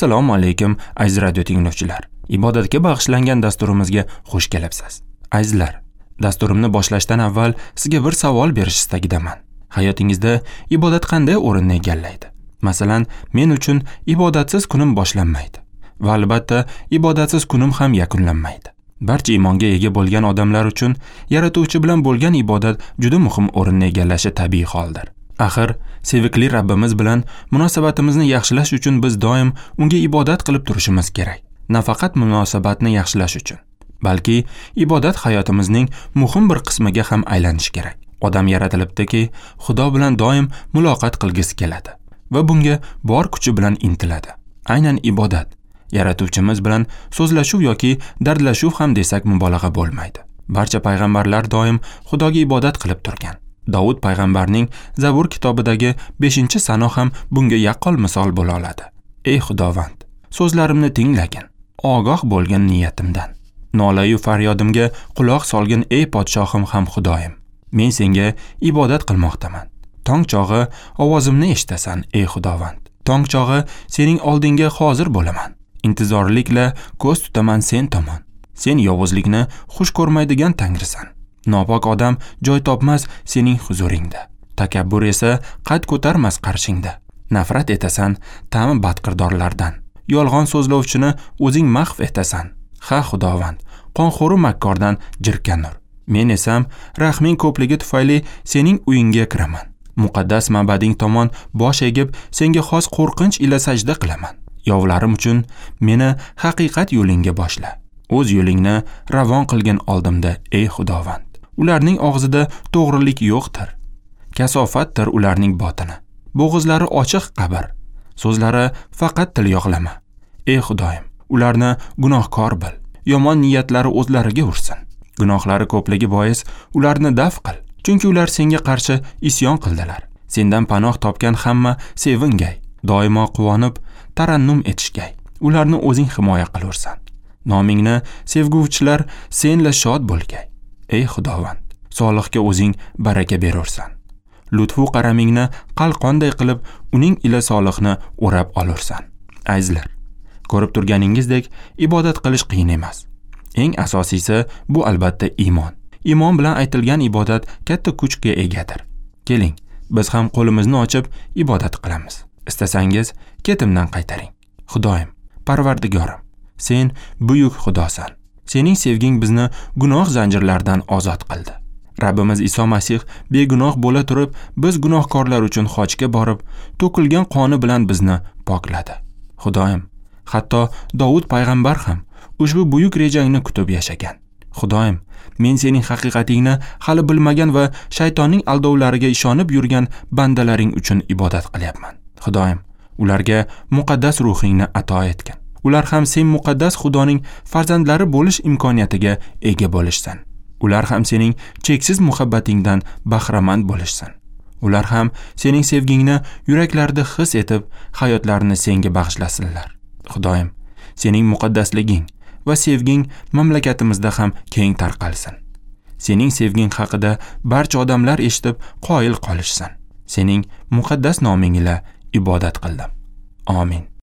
Assalomu alaykum aziz radio tinglovchilar. Ibodatga bag'ishlangan dasturimizga xush kelibsiz. Azizlar, dasturimni boshlashdan avval sizga bir savol berish istagidaman. Hayotingizda ibodat qanday o'rinni egallaydi? Masalan, men uchun ibodatsiz kunim boshlanmaydi va albatta ibodatsiz kunim ham yakunlanmaydi. Barcha iymonga ega bo'lgan odamlar uchun Yaratuvchi bilan bo'lgan ibodat juda muhim o'rinni egallashi tabiiy holdir. Axir, sevikli Rabbimiz bilan munosabatimizni yaxshilash uchun biz doim unga ibodat qilib turishimiz kerak. Nafaqat munosabatni yaxshilash uchun, balki ibodat hayotimizning muhim bir qismiga ham aylanishi kerak. Odam yaratilibdiki, Xudo bilan doim muloqot qilgisi keladi va bunga bor kuchi bilan intiladi. Aynan ibodat. Yaratuvchimiz bilan so'zlashuv yoki dardlashuv ham desak mubolag'a bo'lmaydi. Barcha payg'ambarlar doim Xudoga ibodat qilib turgan. Davud payg'ambarning Zabur kitobidagi 5-sano ham bunga yaqqol misol bo'la oladi. Ey Xudovand, so'zlarimni tinglagin, ogoh bo'lgan niyatimdan. Nolayu faryodimga quloq solgin ey podshohim ham Xudoyim. Men senga ibodat qilmoqdaman. Tong chog'i ovozimni eshitasan ey Xudovand. Tong chog'i sening oldinga hozir bo'laman. Intizorlikla ko'z tutaman sen tomon. Sen yovuzlikni xush ko'rmaydigan Tangrisan. Nopok odam joy topmas sening huzuringda. Takabbur esa qad ko'tarmas qarshingda. Nafrat etasan ta'mi badqirdorlardan. Yolg'on so'zlovchini o'zing mahv etasan. Ha Xudovand, qonxo'ri makkordan jirkanur. Men esam rahming ko'pligi tufayli sening uyingga kiraman. Muqaddas ma'bading tomon bosh egib senga xos qo'rqinch ila sajda qilaman. Yovlarim uchun meni haqiqat yo'lingga boshla. O'z yo'lingni ravon qilgin oldimda ey Xudovand. Ularning og'zida to'g'rilik yo'qdir. Kasofatdir ularning botini. Bo'g'izlari ochiq qabr. So'zlari faqat tilyog'lama. Ey Xudoyim, ularni gunohkor bil. Yomon niyatlari o'zlariga ursin. Gunohlari ko'pligi bois ularni daf qil. Chunki ular senga qarshi isyon qildilar. Sendan panoh topgan hamma sevingay. Doimo quvonib, tarannum etishgay. Ularni o'zing himoya qilursan. Nomingni sevguvchilar senla shod bo'lgay. Ey Xudovand, solihga o'zing baraka berursan. Lutfu qaramingni qalqonday qilib, uning ila solihni o'rab olursan. Azizlar, ko'rib turganingizdek, ibodat qilish qiyin emas. Eng asosiysi bu albatta iymon. Iymon bilan aytilgan ibodat katta kuchga egadir. Keling, biz ham qo'limizni ochib ibodat qilamiz. Istasangiz, ketimdan qaytaring. Xudoyim, Parvardigorim, sen buyuk Xudosan. Sening sevging bizni gunoh zanjirlaridan ozod qildi. Rabbimiz Iso Masih begunoh bo'la turib, biz gunohkorlar uchun xochga borib, to'kilgan qoni bilan bizni pokladi. Xudoyim, hatto Davud payg'ambar ham ushbu buyuk rejangni kutib yashagan. Xudoyim, men sening haqiqatingni hali bilmagan va shaytonning aldovlariga ishonib yurgan bandalaring uchun ibodat qilyapman. Xudoyim, ularga muqaddas ruhingni ato etgin. Ular ham sen muqaddas Xudoning farzandlari bo'lish imkoniyatiga ega bo'lishsin. Ular ham sening cheksiz muhabbatingdan bahramand bo'lishsin. Ular ham sening sevgingni yuraklarida his etib, hayotlarini senga bag'ishlasinlar. Xudoyim, sening muqaddasliging va sevging mamlakatimizda ham keng tarqalsin. Sening sevging haqida barcha odamlar eshitib qoyil qolishsin. Sening muqaddas noming ila ibodat qildim. Amin.